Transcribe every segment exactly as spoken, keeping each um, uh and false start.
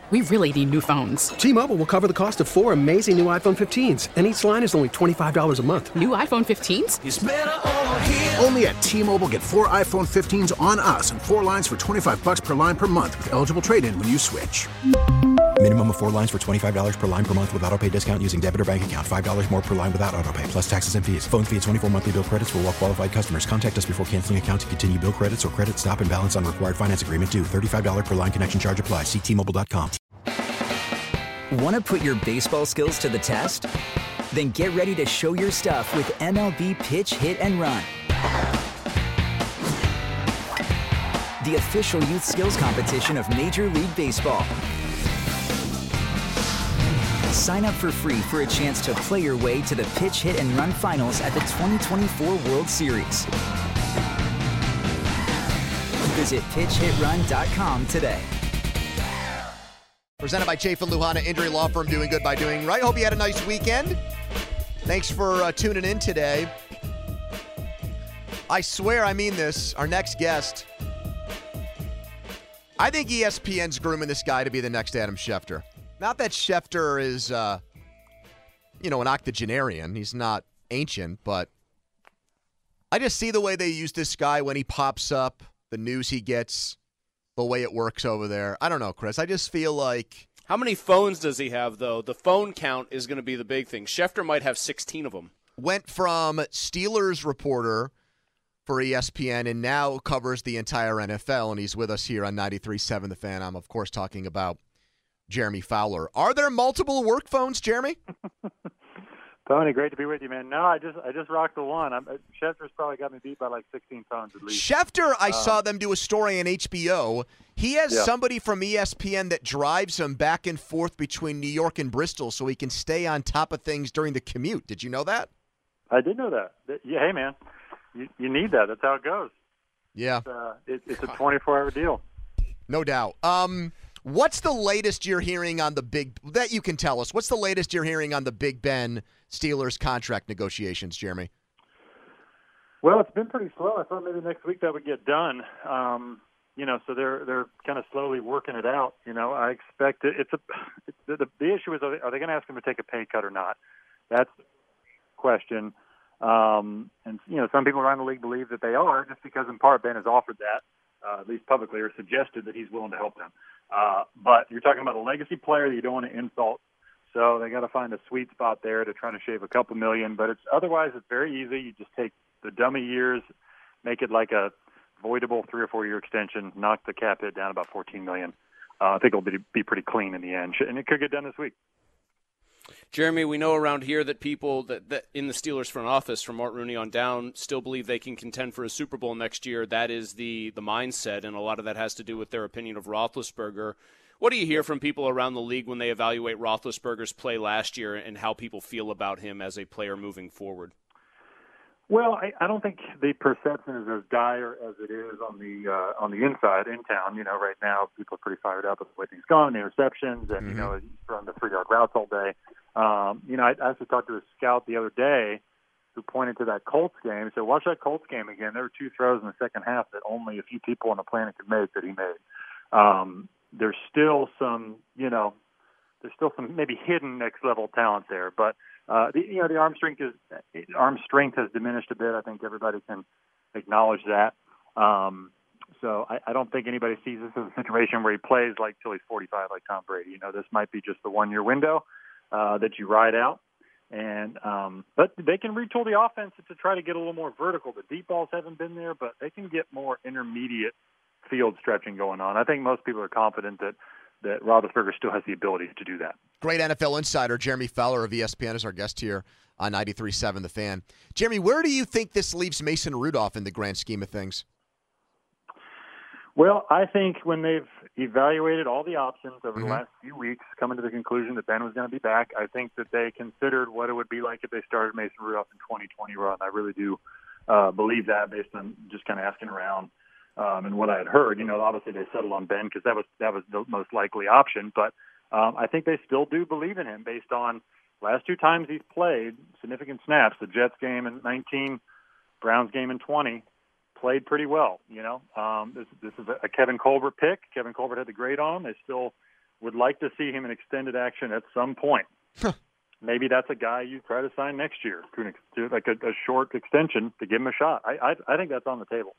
We really need new phones. T-Mobile will cover the cost of four amazing new iPhone fifteens, and each line is only twenty-five dollars a month. New iPhone fifteens? It's better over here. Only at T-Mobile, get four iPhone fifteens on us and four lines for twenty-five dollars per line per month with eligible trade-in when you switch. Minimum of four lines for twenty-five dollars per line per month with autopay discount using debit or bank account. five dollars more per line without autopay, plus taxes and fees. Phone fee at twenty-four monthly bill credits for well-qualified customers. Contact us before canceling account to continue bill credits or credit stop and balance on required finance agreement due. thirty-five dollars per line connection charge applies. See T Mobile dot com. Want to put your baseball skills to the test? Then get ready to show your stuff with M L B Pitch, Hit, and Run. The official youth skills competition of Major League Baseball. Sign up for free for a chance to play your way to the Pitch, Hit, and Run finals at the twenty twenty-four World Series. Visit pitch hit run dot com today. Presented by Chafin Luhana Injury Law Firm, doing good by doing right. Hope you had a nice weekend. Thanks for uh, tuning in today. I swear I mean this. Our next guest, I think E S P N's grooming this guy to be the next Adam Schefter. Not that Schefter is, uh, you know, an octogenarian. He's not ancient, but I just see the way they use this guy when he pops up, the news he gets, the way it works over there. I don't know, Chris. I just feel like... How many phones does he have, though? The phone count is going to be the big thing. Schefter might have sixteen of them. Went from Steelers reporter for E S P N and now covers the entire N F L, and he's with us here on ninety-three point seven The Fan. I'm, of course, talking about Jeremy Fowler. Are there multiple work phones, Jeremy? Tony, great to be with you, man. No, I just I just rocked the one. I'm, Schefter's probably got me beat by like sixteen phones at least. Schefter, I uh, saw them do a story on H B O. He has yeah. somebody from E S P N that drives him back and forth between New York and Bristol so he can stay on top of things during the commute. Did you know that? I did know that. Yeah, hey, man, you, you need that. That's how it goes. Yeah. It's, uh, it, it's a twenty-four hour deal. No doubt. Um, what's the latest you're hearing on the Big – that you can tell us. What's the latest you're hearing on the Big Ben Steelers contract negotiations, Jeremy? Well, it's been pretty slow. I thought maybe next week that would get done. Um, you know, so they're they're kind of slowly working it out. You know, I expect it, it's a it's, the the issue is are they, are they going to ask him to take a pay cut or not? That's the question. Um, and you know, some people around the league believe that they are, just because in part Ben has offered that, uh, at least publicly, or suggested that he's willing to help them. Uh, but you're talking about a legacy player that you don't want to insult. So they got to find a sweet spot there to try to shave a couple million. But it's otherwise it's very easy. You just take the dummy years, make it like a voidable three or four year extension, knock the cap hit down about fourteen million. Uh, I think it'll be, be pretty clean in the end, and it could get done this week. Jeremy, we know around here that people that, that in the Steelers front office, from Art Rooney on down, still believe they can contend for a Super Bowl next year. That is the the mindset, and a lot of that has to do with their opinion of Roethlisberger. What do you hear from people around the league when they evaluate Roethlisberger's play last year and how people feel about him as a player moving forward? Well, I, I don't think the perception is as dire as it is on the uh, on the inside in town. You know, right now people are pretty fired up with the way things gone, the interceptions, and mm-hmm. you know, he's run the three yard routes all day. Um, you know, I, I actually talked to a scout the other day who pointed to that Colts game. He said, "Watch that Colts game again. There were two throws in the second half that only a few people on the planet could make that he made." Um, there's still some, you know, there's still some maybe hidden next level talent there, but. Uh, the, you know, the arm strength is arm strength has diminished a bit. I think everybody can acknowledge that. Um, so I, I don't think anybody sees this as a situation where he plays like till he's forty-five, like Tom Brady. You know, this might be just the one-year window uh, that you ride out. And um, but they can retool the offense to try to get a little more vertical. The deep balls haven't been there, but they can get more intermediate field stretching going on. I think most people are confident that. that Roethlisberger still has the ability to do that. Great N F L insider Jeremy Fowler of E S P N is our guest here on ninety-three point seven The Fan. Jeremy, where do you think this leaves Mason Rudolph in the grand scheme of things? Well, I think when they've evaluated all the options over mm-hmm. the last few weeks, coming to the conclusion that Ben was going to be back, I think that they considered what it would be like if they started Mason Rudolph in twenty twenty run. I really do uh, believe that based on just kind of asking around. Um, and what I had heard, you know, obviously they settled on Ben because that was that was the most likely option. But um, I think they still do believe in him based on last two times he's played significant snaps. The Jets game in nineteen, Browns game in twenty, played pretty well. You know, um, this this is a Kevin Colbert pick. Kevin Colbert had the grade on him. They still would like to see him in extended action at some point. Maybe that's a guy you try to sign next year to, an, to like a, a short extension to give him a shot. I, I I think that's on the table.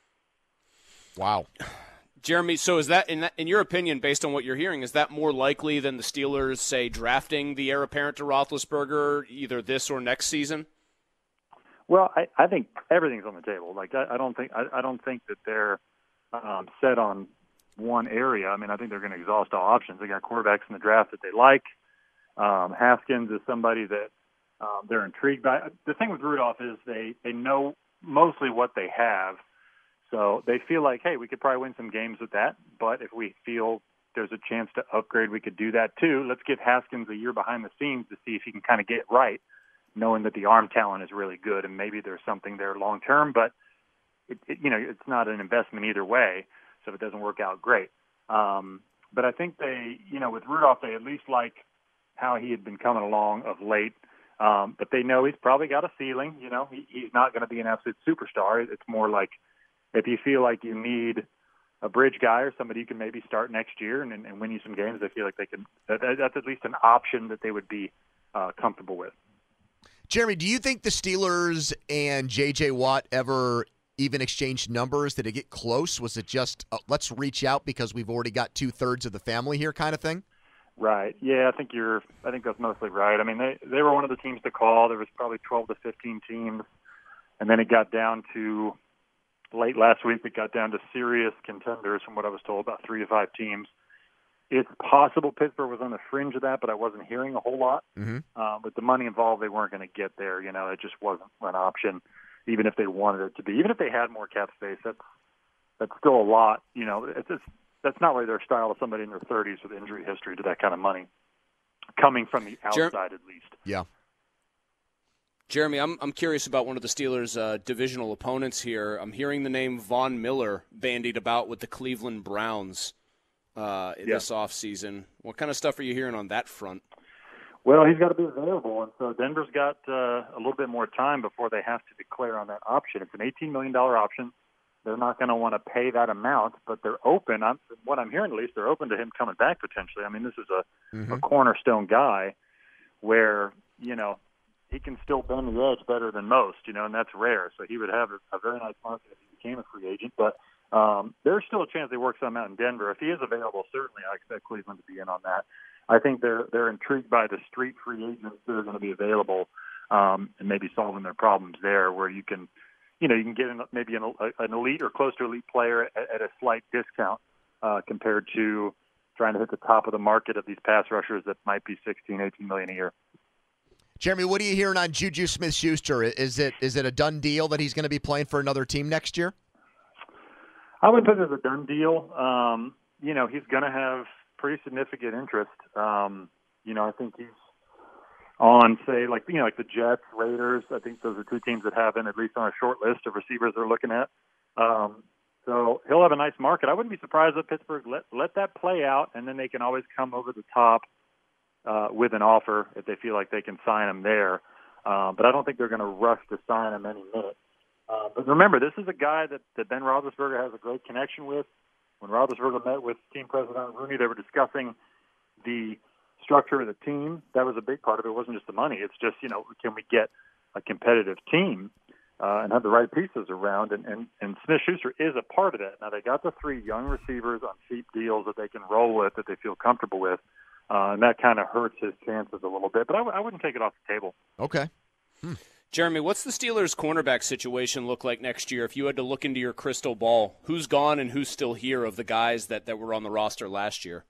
Wow. Jeremy, so is that in, that, in your opinion, based on what you're hearing, is that more likely than the Steelers, say, drafting the heir apparent to Roethlisberger either this or next season? Well, I, I think everything's on the table. Like I, I don't think I, I don't think that they're um, set on one area. I mean, I think they're going to exhaust all options. They got quarterbacks in the draft that they like. Um, Haskins is somebody that um, they're intrigued by. The thing with Rudolph is they, they know mostly what they have, so they feel like, hey, we could probably win some games with that, but if we feel there's a chance to upgrade, we could do that too. Let's give Haskins a year behind the scenes to see if he can kind of get it right, knowing that the arm talent is really good and maybe there's something there long term, but it, it, you know, it's not an investment either way, so if it doesn't work out, great. Um, but I think they, you know, with Rudolph, they at least like how he had been coming along of late. Um, but they know he's probably got a ceiling. You know, he, he's not going to be an absolute superstar. It's more like if you feel like you need a bridge guy or somebody you can maybe start next year and, and win you some games, they feel like they can. That, that's at least an option that they would be uh, comfortable with. Jeremy, do you think the Steelers and J J. Watt ever even exchanged numbers? Did it get close? Was it just, uh, let's reach out because we've already got two-thirds of the family here kind of thing? Right. Yeah, I think you're. I think that's mostly right. I mean, they they were one of the teams to call. There was probably twelve to fifteen teams, and then it got down to late last week. It got down to serious contenders, from what I was told, about three to five teams. It's possible Pittsburgh was on the fringe of that, but I wasn't hearing a whole lot. Mm-hmm. Uh, with the money involved, they weren't going to get there. You know, it just wasn't an option, even if they wanted it to be. Even if they had more cap space, that's that's still a lot. You know, it's just. That's not really their style of somebody in their thirties with injury history to that kind of money, coming from the outside Jer- at least. Yeah. Jeremy, I'm I'm curious about one of the Steelers' uh, divisional opponents here. I'm hearing the name Von Miller bandied about with the Cleveland Browns uh, yeah. this offseason. What kind of stuff are you hearing on that front? Well, he's got to be available, and so Denver's got uh, a little bit more time before they have to declare on that option. It's an eighteen million dollars option. They're not going to want to pay that amount, but they're open. I'm, what I'm hearing, at least, they're open to him coming back potentially. I mean, this is a, mm-hmm. a cornerstone guy where, you know, he can still bend the edge better than most, you know, and that's rare. So he would have a, a very nice market if he became a free agent. But um, there's still a chance they work something out in Denver. If he is available, certainly I expect Cleveland to be in on that. I think they're they're intrigued by the street free agents that are going to be available um, and maybe solving their problems there where you can – you know, you can get an, maybe an, an elite or close to elite player at, at a slight discount uh, compared to trying to hit the top of the market of these pass rushers that might be sixteen, eighteen million a year. Jeremy, what are you hearing on Juju Smith-Schuster? Is it is it a done deal that he's going to be playing for another team next year? I would put it as a done deal. Um, you know, he's going to have pretty significant interest. Um, you know, I think he's on, say, like, you know, like the Jets, Raiders. I think those are two teams that have him at least on a short list of receivers they're looking at. Um, so he'll have a nice market. I wouldn't be surprised if Pittsburgh let, let that play out, and then they can always come over the top uh, with an offer if they feel like they can sign him there. Uh, but I don't think they're going to rush to sign him any minute. Uh, but remember, this is a guy that, that Ben Roethlisberger has a great connection with. When Roethlisberger met with team president Rooney, they were discussing the structure of the team. That was a big part of it. It wasn't just the money. It's just, you know, can we get a competitive team uh, and have the right pieces around? And, and, and Smith-Schuster is a part of that. Now, they got the three young receivers on cheap deals that they can roll with, that they feel comfortable with, uh, and that kind of hurts his chances a little bit. But I, w- I wouldn't take it off the table. Okay. Hmm. Jeremy, what's the Steelers' cornerback situation look like next year? If you had to look into your crystal ball, who's gone and who's still here of the guys that, that were on the roster last year?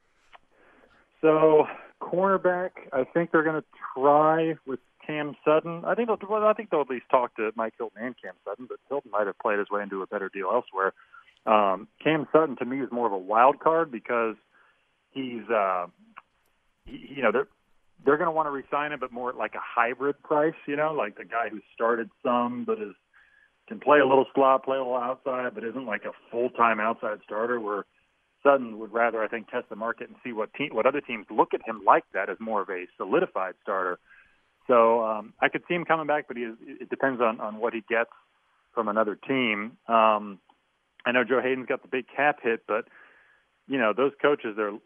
So, cornerback, I think they're going to try with Cam Sutton. I think they'll, well, I think they'll at least talk to Mike Hilton and Cam Sutton, but Hilton might have played his way into a better deal elsewhere. Um, Cam Sutton, to me, is more of a wild card because he's, uh, he, you know, they're they're going to want to re-sign him, but more like a hybrid price, you know, like the guy who started some but is can play a little slot, play a little outside, but isn't like a full-time outside starter where Sutton would rather, I think, test the market and see what team, what other teams look at him like that as more of a solidified starter. So um, I could see him coming back, but he is, it depends on, on what he gets from another team. Um, I know Joe Hayden's got the big cap hit, but, you know, those coaches, they're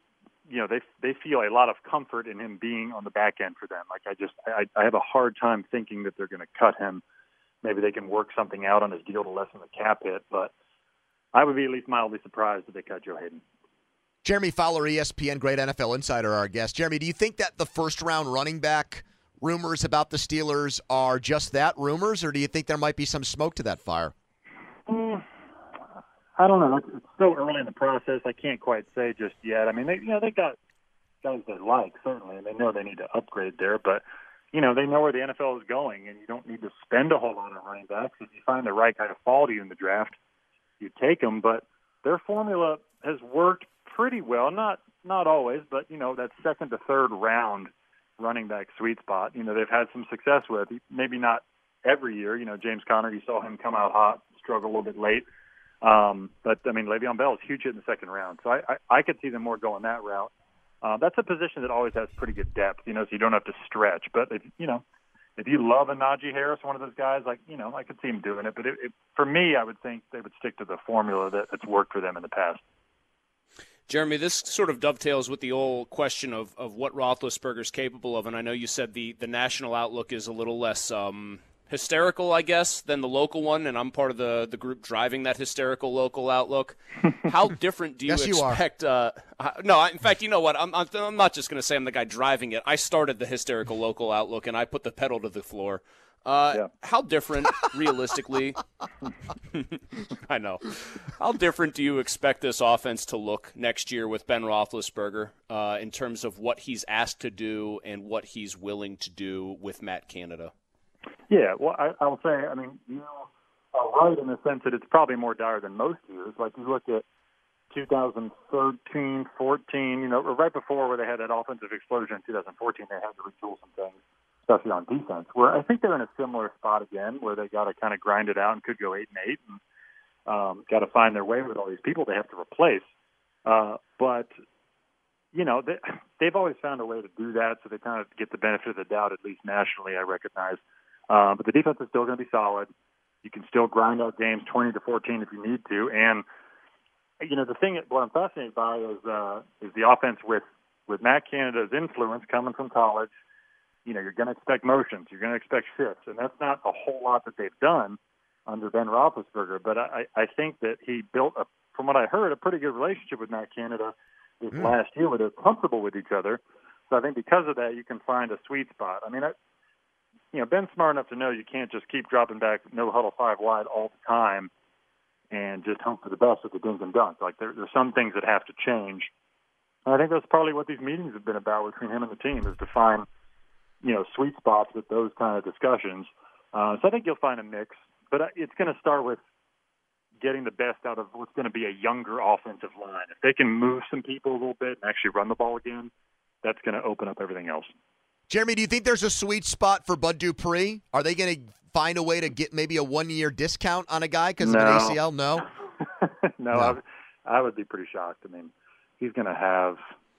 you know, they they feel a lot of comfort in him being on the back end for them. Like I just, I, I have a hard time thinking that they're going to cut him. Maybe they can work something out on his deal to lessen the cap hit, but I would be at least mildly surprised if they cut Joe Hayden. Jeremy Fowler, E S P N, great N F L insider, our guest. Jeremy, do you think that the first-round running back rumors about the Steelers are just that, rumors, or do you think there might be some smoke to that fire? Mm, I don't know. It's so early in the process. I can't quite say just yet. I mean, they, you know, they got guys they like, certainly, and they know they need to upgrade there, but, you know, they know where the N F L is going, and you don't need to spend a whole lot on running backs. If you find the right guy to fall to you in the draft, you take them, but their formula has worked pretty well, not not always, but, you know, that second to third round running back sweet spot, you know, they've had some success with. Maybe not every year. You know, James Conner, you saw him come out hot, struggle a little bit late. Um, but, I mean, Le'Veon Bell is huge hit in the second round. So I, I, I could see them more going that route. Uh, that's a position that always has pretty good depth, you know, so you don't have to stretch. But, if, you know, if you love a Najee Harris, one of those guys, like, you know, I could see him doing it. But it, it, for me, I would think they would stick to the formula that, that's worked for them in the past. Jeremy, this sort of dovetails with the old question of, of what Roethlisberger's capable of, and I know you said the, the national outlook is a little less um, hysterical, I guess, than the local one, and I'm part of the, the group driving that hysterical local outlook. How different do you yes, expect? You uh, no, I, in fact, you know what? I'm, I'm, I'm not just going to say I'm the guy driving it. I started the hysterical local outlook, and I put the pedal to the floor. Uh, yeah. How different, realistically, I know, how different do you expect this offense to look next year with Ben Roethlisberger uh, in terms of what he's asked to do and what he's willing to do with Matt Canada? Yeah, well, I, I'll say, I mean, you are right in the sense that it's probably more dire than most years. Like, you look at two thousand thirteen, fourteen, you know, right before where they had that offensive explosion in two thousand fourteen, they had to retool some things, especially on defense, where I think they're in a similar spot again, where they got to kind of grind it out and could go eight and eight and um, got to find their way with all these people they have to replace. Uh, but, you know, they, they've always found a way to do that, so they kind of get the benefit of the doubt, at least nationally, I recognize. Uh, but the defense is still going to be solid. You can still grind out games twenty to fourteen if you need to. And, you know, the thing, what I'm fascinated by is uh, is the offense with, with Matt Canada's influence coming from college. You know, you're going to expect motions. You're going to expect shifts. And that's not a whole lot that they've done under Ben Roethlisberger. But I, I think that he built, a, from what I heard, a pretty good relationship with Matt Canada this mm. last year where they're comfortable with each other. So I think because of that, you can find a sweet spot. I mean, I, you know, Ben's smart enough to know you can't just keep dropping back no huddle five wide all the time and just hope for the best with the dink and dunk. Like, there, there's some things that have to change. And I think that's partly what these meetings have been about between him and the team, is to find, you know, sweet spots with those kind of discussions. Uh, so I think you'll find a mix, but it's going to start with getting the best out of what's going to be a younger offensive line. If they can move some people a little bit and actually run the ball again, that's going to open up everything else. Jeremy, do you think there's a sweet spot for Bud Dupree? Are they going to find a way to get maybe a one-year discount on a guy because no. of an A C L? No? no, no. I, would, I would be pretty shocked. I mean, he's going to have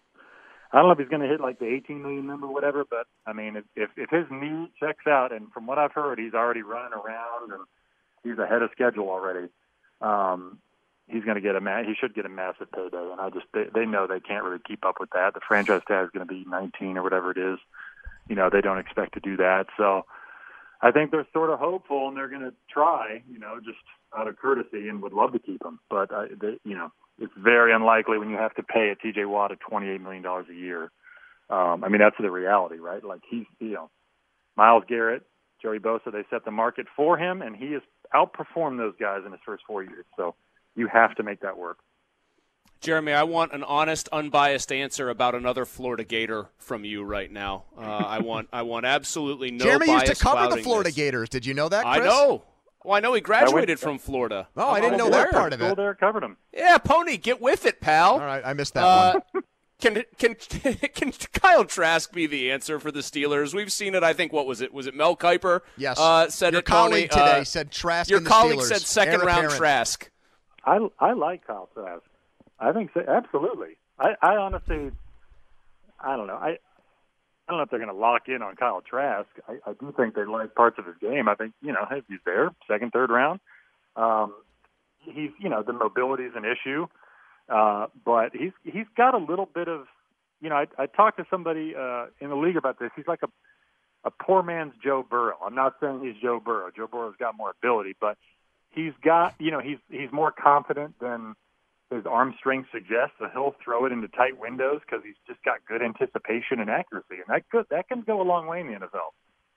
– I don't know if he's going to hit like the eighteen million number or whatever, but, I mean, if, if his knee checks out, and from what I've heard, he's already running around and he's ahead of schedule already, um, he's going to get a ma- – he should get a massive payday, and I just they, – they know they can't really keep up with that. The franchise tag is going to be nineteen or whatever it is. You know, they don't expect to do that. So I think they're sort of hopeful, and they're going to try, you know, just out of courtesy, and would love to keep him. But, I, they, you know, it's very unlikely when you have to pay a T J Watt at twenty-eight million dollars a year. Um, I mean, that's the reality, right? Like, he's, you know, Myles Garrett, Joey Bosa, they set the market for him, and he has outperformed those guys in his first four years. So you have to make that work. Jeremy, I want an honest, unbiased answer about another Florida Gator from you right now. Uh, I want, I want absolutely no Jeremy bias. Jeremy used to cover the Florida this. Gators. Did you know that, Chris? I know. Well, I know he graduated went, from Florida. Oh, I didn't know that part of it. There, covered him. Yeah, Pony, get with it, pal. All right, I missed that uh, one. Can can can Kyle Trask be the answer for the Steelers? We've seen it. I think what was it? Was it Mel Kiper? Yes. Uh, said your it, colleague Pony. today uh, said Trask. Your and the colleague Steelers. said second Heir round apparent. Trask. I I like Kyle Trask. I think so, absolutely. I, I honestly, I don't know. I I don't know if they're going to lock in on Kyle Trask. I, I do think they like parts of his game. I think, you know, if he's there, second, third round. Um, he's, you know, the mobility is an issue, uh, but he's he's got a little bit of you know, I, I talked to somebody uh, in the league about this. He's like a a poor man's Joe Burrow. I'm not saying he's Joe Burrow. Joe Burrow's got more ability, but he's got, you know, he's he's more confident than his arm strength suggests. So he'll throw it into tight windows because he's just got good anticipation and accuracy, and that could that can go a long way in the N F L.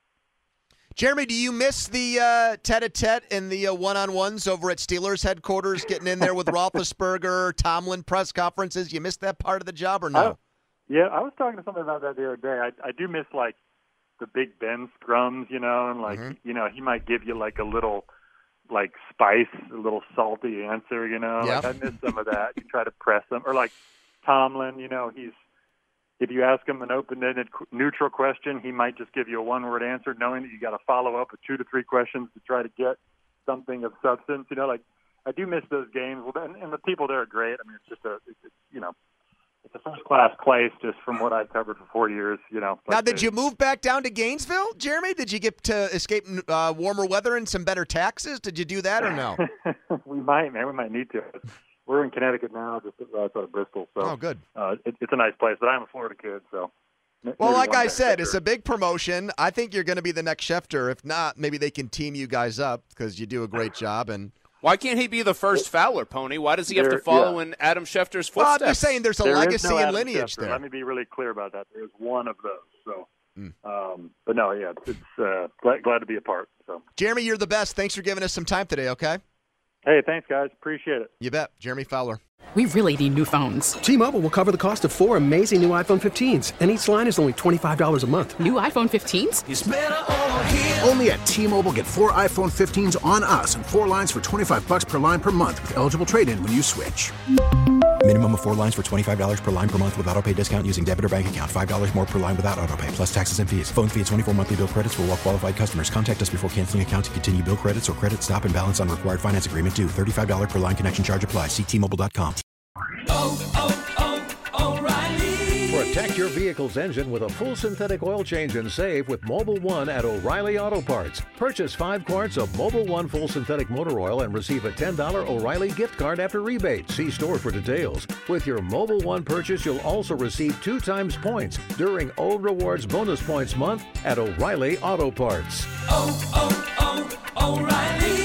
Jeremy, do you miss the uh, tete-a-tete and the uh, one-on-ones over at Steelers headquarters, getting in there with Roethlisberger, Tomlin press conferences? You miss that part of the job or no? I, yeah, I was talking to somebody about that the other day. I, I do miss, like, the Big Ben scrums, you know, and, like, mm-hmm. you know, he might give you, like, a little, like, spice, a little salty answer, you know. Yep. Like, I miss some of that. You try to press them. Or, like, Tomlin, you know, he's, if you ask him an open-ended, neutral question, he might just give you a one-word answer, knowing that you got to follow up with two to three questions to try to get something of substance. You know, like I do miss those games. Well, and, and the people there are great. I mean, it's just a, it's, you know, it's a first-class place. Just from what I've covered for four years. You know. Now, did you move back down to Gainesville, Jeremy? Did you get to escape uh, warmer weather and some better taxes? Did you do that or no? We might, man. We might need to. We're in Connecticut now, just outside of Bristol. So, oh, good. Uh, it, it's a nice place, but I'm a Florida kid, so. Well, like I said, it's a big promotion. I think you're going to be the next Schefter. If not, maybe they can team you guys up because you do a great job. And why can't he be the first Fowler, Pony? Why does he have to follow yeah. in Adam Schefter's footsteps? Well, I'm just saying there's a there legacy no and Adam lineage Schefter. there. Let me be really clear about that. There's one of those. So, mm. um, but no, yeah, it's, it's uh, glad, glad to be a part. So, Jeremy, you're the best. Thanks for giving us some time today. Okay. Hey, thanks, guys. Appreciate it. You bet. Jeremy Fowler. We really need new phones. T-Mobile will cover the cost of four amazing new iPhone fifteens, and each line is only twenty-five dollars a month. New iPhone fifteens? It's better over here. Only at T-Mobile, get four iPhone fifteens on us and four lines for twenty-five dollars per line per month with eligible trade-in when you switch. Minimum of four lines for twenty-five dollars per line per month with autopay discount using debit or bank account. five dollars more per line without autopay, plus taxes and fees. Phone fee at twenty-four monthly bill credits for well-qualified customers. Contact us before canceling account to continue bill credits or credit stop and balance on required finance agreement due. thirty-five dollars per line connection charge applies. See T Mobile dot com. Oh, oh, oh, O'Reilly. Protect your vehicle's engine with a full synthetic oil change and save with Mobil one at O'Reilly Auto Parts. Purchase five quarts of Mobil one full synthetic motor oil and receive a ten dollars O'Reilly gift card after rebate. See store for details. With your Mobil one purchase, you'll also receive two times points during O Rewards Bonus Points Month at O'Reilly Auto Parts. Oh, oh, oh, O'Reilly